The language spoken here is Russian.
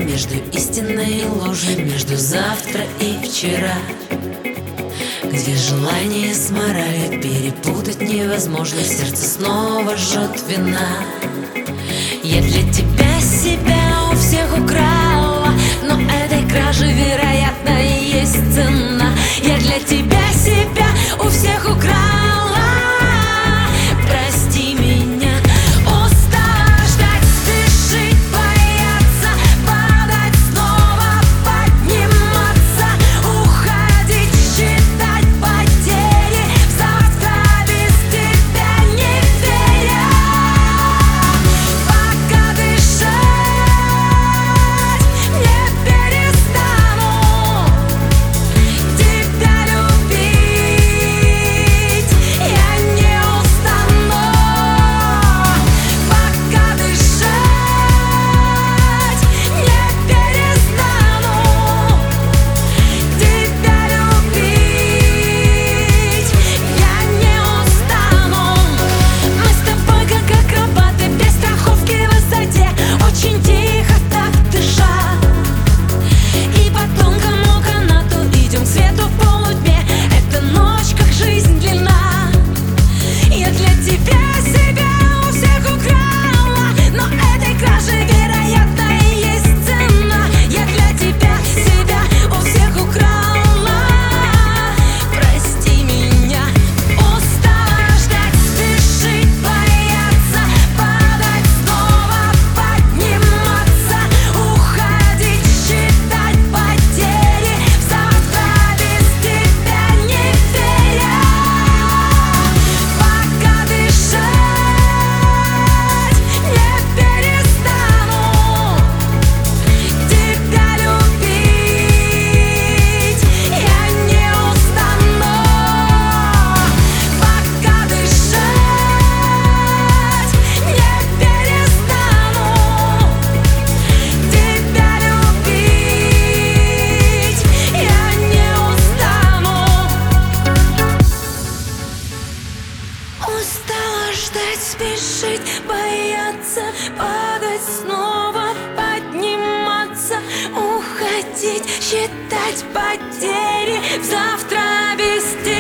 между истиной и ложью, между завтра и вчера, где желание с моралью перепутать невозможно, сердце снова жжет вина. Я для тебя себя у всех украла, но этой краже, вероятно, и есть цена. Я для тебя себя у всех украла. Прости меня. Устала ждать, спешить, бояться, падать, снова подниматься, уходить, считать потери, завтра без тебя не веря. Пока дышать не перестану, тебя любить я не устану. Пока дышать не перестану, тебя любить я не устану. Мы с тобой как акробаты, без страховки в высоте, очень тихо так дыша. И по тонкому канату идем к свету в полутьме. Эта ночь как жизнь длина. Я для тебя себя у всех украла, но этой краже, вероятно, и есть цена. Я для тебя себя у всех украла. Прости меня. Устала ждать, спешить, бояться, падать, снова подниматься, уходить, считать потери, завтра без тебя не веря. Пока дышать не перестану, тебя любить я не устану. Пока дышать не перестану, тебя любить я не устану. Устала ждать, спешить, бояться, падать, снова подниматься, уходить, считать потери, завтра без тебя.